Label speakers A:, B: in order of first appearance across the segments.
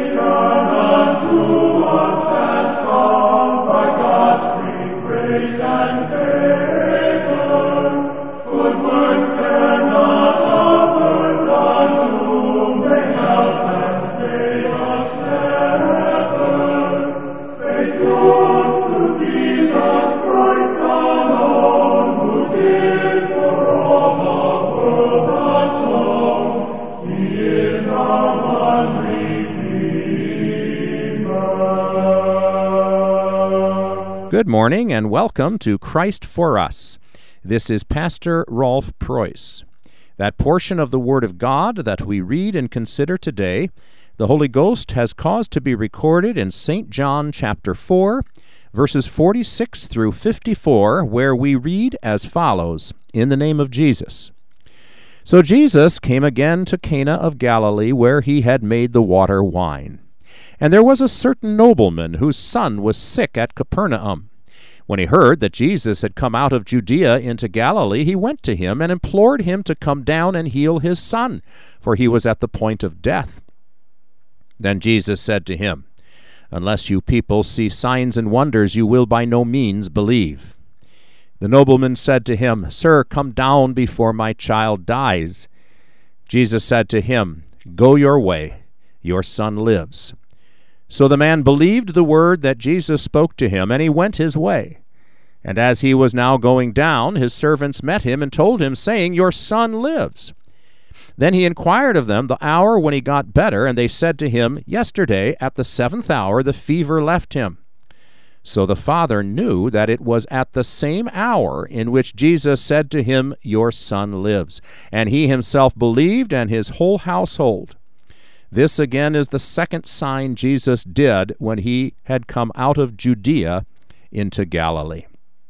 A: Good morning and welcome to Christ for Us. This is Pastor Rolf Preuss. That portion of the Word of God that we read and consider today, the Holy Ghost has caused to be recorded in St. John chapter 4, verses 46 through 54, where we read as follows, in the name of Jesus. So Jesus came again to Cana of Galilee, where he had made the water wine. And there was a certain nobleman whose son was sick at Capernaum. When he heard that Jesus had come out of Judea into Galilee, he went to him and implored him to come down and heal his son, for he was at the point of death. Then Jesus said to him, "Unless you people see signs and wonders, you will by no means believe." The nobleman said to him, "Sir, come down before my child dies." Jesus said to him, "Go your way, your son lives." So the man believed the word that Jesus spoke to him, and he went his way. And as he was now going down, his servants met him and told him, saying, "Your son lives." Then he inquired of them the hour when he got better, and they said to him, "Yesterday at the 7th hour the fever left him." So the father knew that it was at the same hour in which Jesus said to him, "Your son lives." And he himself believed, and his whole household. This again is the second sign Jesus did when he had come out of Judea into Galilee.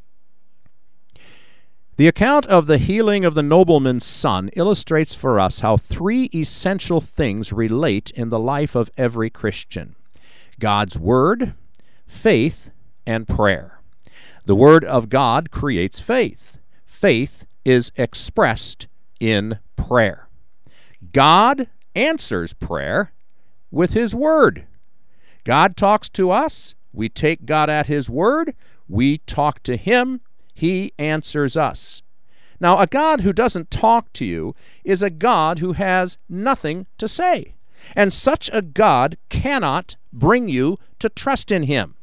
A: The account of the healing of the nobleman's son illustrates for us how three essential things relate in the life of every Christian: God's Word, faith, and prayer. The Word of God creates faith. Faith is expressed in prayer. God answers prayer with His Word. God talks to us. We take God at His Word. We talk to Him. He answers us. Now, a God who doesn't talk to you is a God who has nothing to say. And such a God cannot bring you to trust in Him.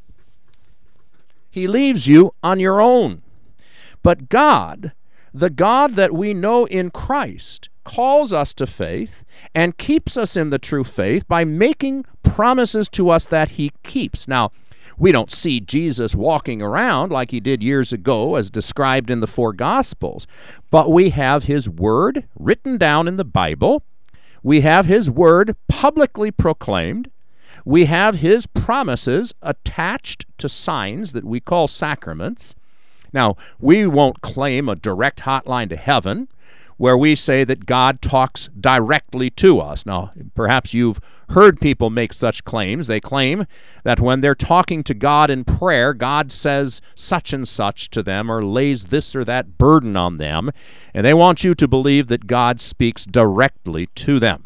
A: He leaves you on your own. But God, the God that we know in Christ, calls us to faith and keeps us in the true faith by making promises to us that He keeps. Now, we don't see Jesus walking around like He did years ago as described in the four Gospels, but we have His Word written down in the Bible. We have His Word publicly proclaimed. We have His promises attached to signs that we call sacraments. Now, we won't claim a direct hotline to heaven where we say that God talks directly to us. Now, perhaps you've heard people make such claims. They claim that when they're talking to God in prayer, God says such and such to them or lays this or that burden on them, and they want you to believe that God speaks directly to them.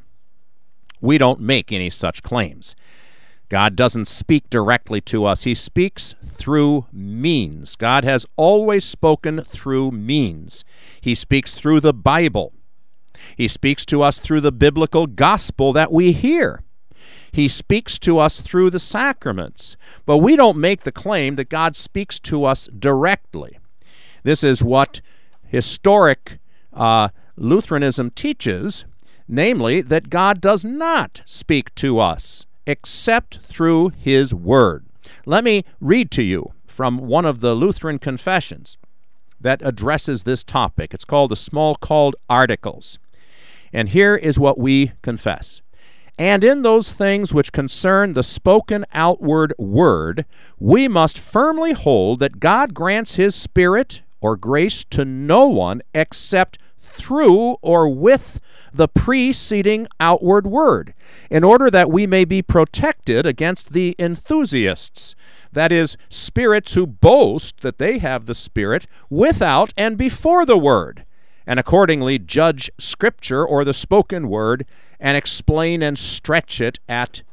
A: We don't make any such claims. God doesn't speak directly to us. He speaks through means. God has always spoken through means. He speaks through the Bible. He speaks to us through the biblical gospel that we hear. He speaks to us through the sacraments. But we don't make the claim that God speaks to us directly. This is what historic Lutheranism teaches, namely that God does not speak to us except through His Word. Let me read to you from one of the Lutheran confessions that addresses this topic. It's called the Smalcald Articles. And here is what we confess. "And in those things which concern the spoken outward word, we must firmly hold that God grants His Spirit or grace to no one except through or with the preceding outward word, in order that we may be protected against the enthusiasts, that is, spirits who boast that they have the Spirit without and before the word, and accordingly judge Scripture or the spoken word and explain and stretch it at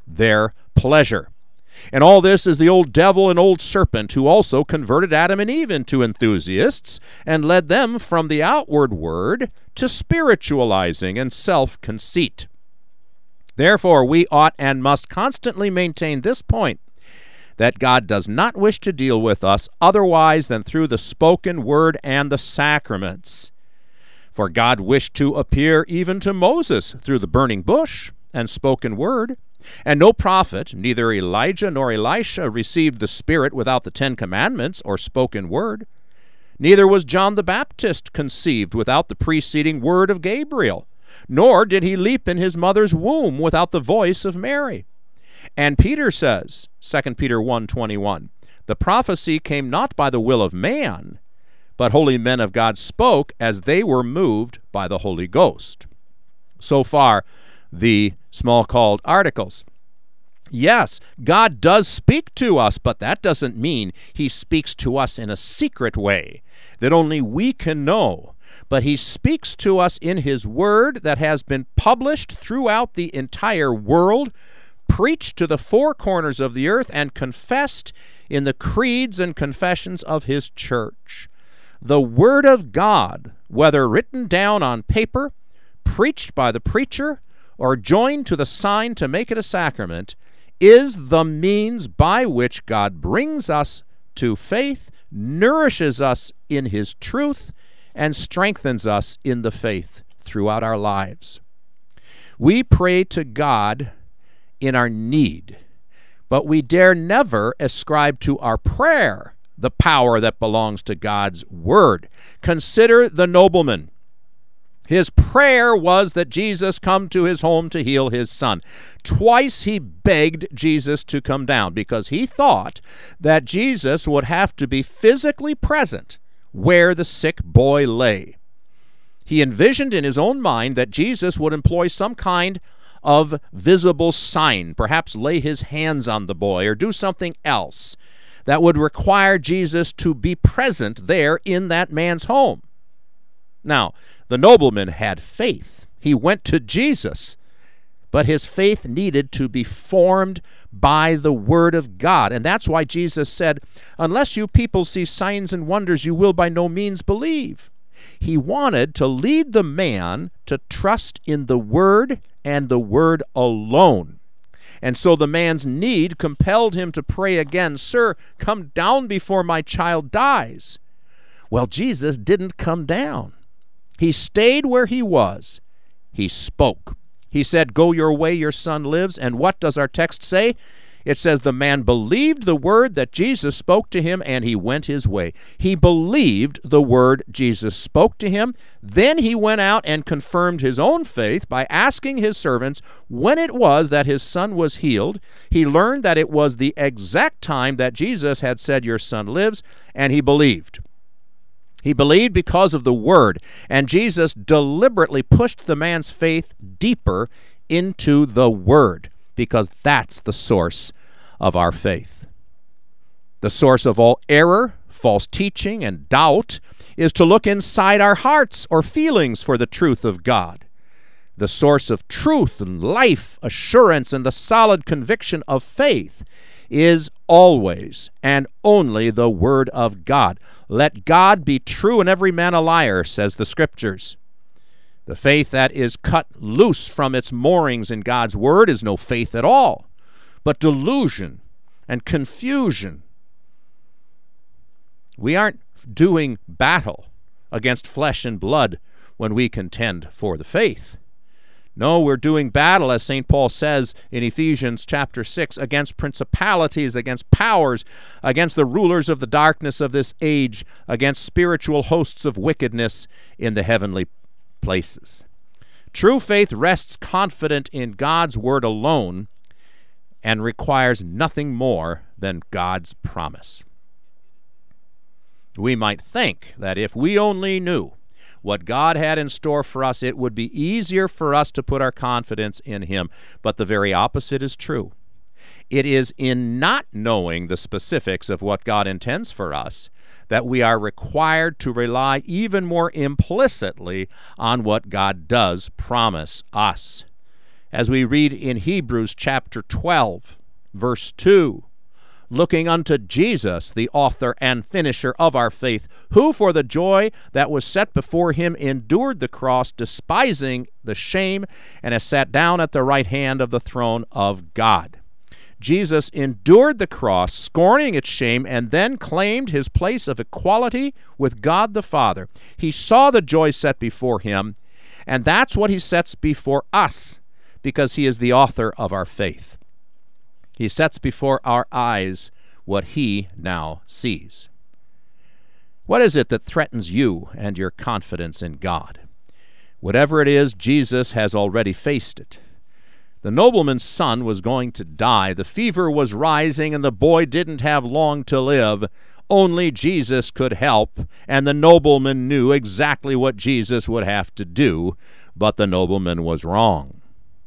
A: their pleasure. And all this is the old devil and old serpent who also converted Adam and Eve into enthusiasts and led them from the outward word to spiritualizing and self-conceit. Therefore, we ought and must constantly maintain this point, that God does not wish to deal with us otherwise than through the spoken word and the sacraments. For God wished to appear even to Moses through the burning bush and spoken word. And no prophet, neither Elijah nor Elisha, received the Spirit without the 10 Commandments or spoken word. Neither was John the Baptist conceived without the preceding word of Gabriel, nor did he leap in his mother's womb without the voice of Mary. And Peter says, 2 Peter 1:21, the prophecy came not by the will of man, but holy men of God spoke as they were moved by the Holy Ghost. So far, the small-called articles. Yes, God does speak to us, but that doesn't mean he speaks to us in a secret way that only we can know. But he speaks to us in his word that has been published throughout the entire world, preached to the 4 corners of the earth, and confessed in the creeds and confessions of his church. The word of God, whether written down on paper, preached by the preacher, or joined to the sign to make it a sacrament, is the means by which God brings us to faith, nourishes us in his truth, and strengthens us in the faith throughout our lives. We pray to God in our need, but we dare never ascribe to our prayer the power that belongs to God's word. Consider the nobleman. His prayer was that Jesus come to his home to heal his son. Twice he begged Jesus to come down because he thought that Jesus would have to be physically present where the sick boy lay. He envisioned in his own mind that Jesus would employ some kind of visible sign, perhaps lay his hands on the boy or do something else that would require Jesus to be present there in that man's home. Now, the nobleman had faith. He went to Jesus, but his faith needed to be formed by the word of God. And that's why Jesus said, unless you people see signs and wonders, you will by no means believe. He wanted to lead the man to trust in the word and the word alone. And so the man's need compelled him to pray again, Sir, come down before my child dies. Well, Jesus didn't come down. He stayed where he was. He spoke. He said, go your way, your son lives. And what does our text say? It says the man believed the word that Jesus spoke to him, and he went his way. He believed the word Jesus spoke to him. Then he went out and confirmed his own faith by asking his servants when it was that his son was healed. He learned that it was the exact time that Jesus had said, your son lives, and he believed. He believed because of the word, and Jesus deliberately pushed the man's faith deeper into the word, because that's the source of our faith. The source of all error, false teaching, and doubt is to look inside our hearts or feelings for the truth of God. The source of truth and life, assurance, and the solid conviction of faith is always and only the Word of God. Let God be true and every man a liar, says the Scriptures. The faith that is cut loose from its moorings in God's Word is no faith at all, but delusion and confusion. We aren't doing battle against flesh and blood when we contend for the faith. No, we're doing battle, as St. Paul says in Ephesians chapter 6, against principalities, against powers, against the rulers of the darkness of this age, against spiritual hosts of wickedness in the heavenly places. True faith rests confident in God's word alone and requires nothing more than God's promise. We might think that if we only knew what God had in store for us, it would be easier for us to put our confidence in Him. But the very opposite is true. It is in not knowing the specifics of what God intends for us that we are required to rely even more implicitly on what God does promise us. As we read in Hebrews chapter 12, verse 2, looking unto Jesus, the author and finisher of our faith, who for the joy that was set before him endured the cross, despising the shame, and has sat down at the right hand of the throne of God. Jesus endured the cross, scorning its shame, and then claimed his place of equality with God the Father. He saw the joy set before him, and that's what he sets before us, because he is the author of our faith. He sets before our eyes what he now sees. What is it that threatens you and your confidence in God? Whatever it is, Jesus has already faced it. The nobleman's son was going to die. The fever was rising, and the boy didn't have long to live. Only Jesus could help, and the nobleman knew exactly what Jesus would have to do, but the nobleman was wrong.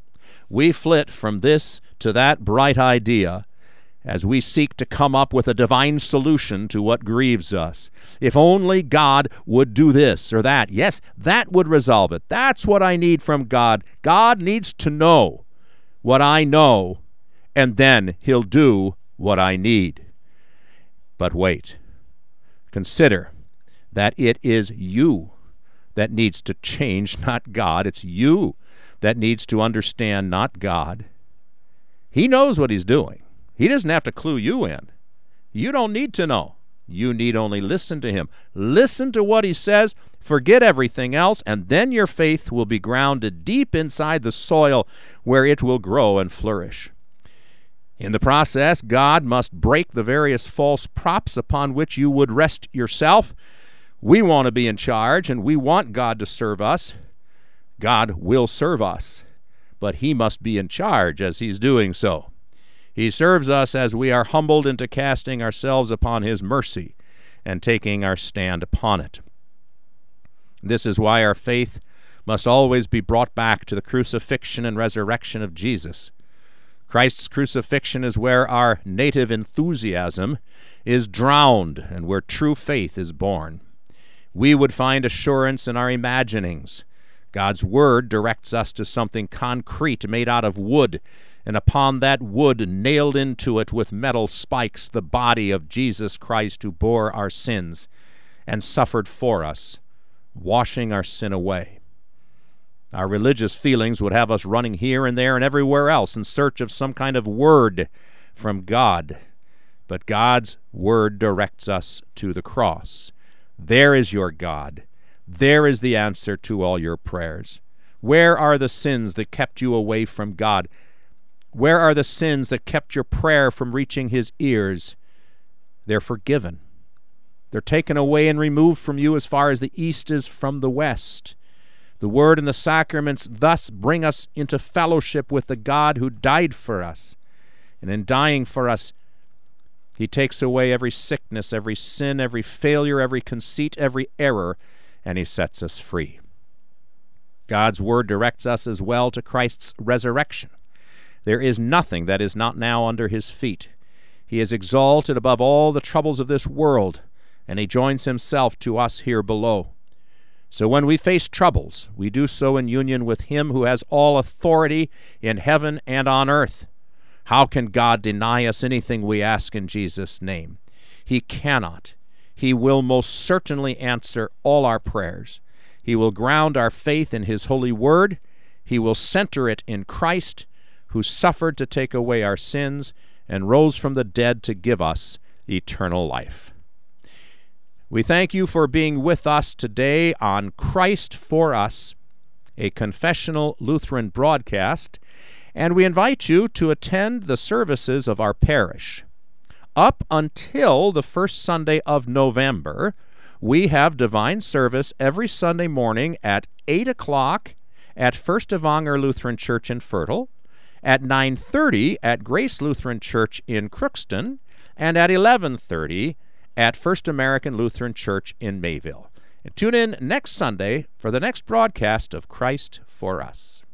A: We flit from this to that bright idea as we seek to come up with a divine solution to what grieves us. If only God would do this or that. Yes, that would resolve it. That's what I need from God. God needs to know what I know, and then he'll do what I need. But wait. Consider that it is you that needs to change, not God. It's you that needs to understand, not God. He knows what he's doing. He doesn't have to clue you in. You don't need to know. You need only listen to him. Listen to what he says, forget everything else, and then your faith will be grounded deep inside the soil where it will grow and flourish. In the process, God must break the various false props upon which you would rest yourself. We want to be in charge, and we want God to serve us. God will serve us, but he must be in charge as he's doing so. He serves us as we are humbled into casting ourselves upon his mercy and taking our stand upon it. This is why our faith must always be brought back to the crucifixion and resurrection of Jesus. Christ's crucifixion is where our native enthusiasm is drowned and where true faith is born. We would find assurance in our imaginings. God's word directs us to something concrete made out of wood, and upon that wood nailed into it with metal spikes the body of Jesus Christ, who bore our sins and suffered for us, washing our sin away. Our religious feelings would have us running here and there and everywhere else in search of some kind of word from God. But God's word directs us to the cross. There is your God. There is the answer to all your prayers. Where are the sins that kept you away from God? Where are the sins that kept your prayer from reaching his ears? They're forgiven. They're taken away and removed from you as far as the east is from the west. The Word and the sacraments thus bring us into fellowship with the God who died for us. And in dying for us, he takes away every sickness, every sin, every failure, every conceit, every error, and he sets us free. God's Word directs us as well to Christ's resurrection. There is nothing that is not now under his feet. He is exalted above all the troubles of this world, and he joins himself to us here below. So when we face troubles, we do so in union with him who has all authority in heaven and on earth. How can God deny us anything we ask in Jesus' name? He cannot. He will most certainly answer all our prayers. He will ground our faith in his holy word. He will center it in Christ, who suffered to take away our sins and rose from the dead to give us eternal life. We thank you for being with us today on Christ for Us, a confessional Lutheran broadcast, and we invite you to attend the services of our parish. Up until the first Sunday of November, we have divine service every Sunday morning at 8 o'clock at First Evanger Lutheran Church in Fertile, at 9:30 at Grace Lutheran Church in Crookston, and at 11:30 at First American Lutheran Church in Mayville. And tune in next Sunday for the next broadcast of Christ for Us.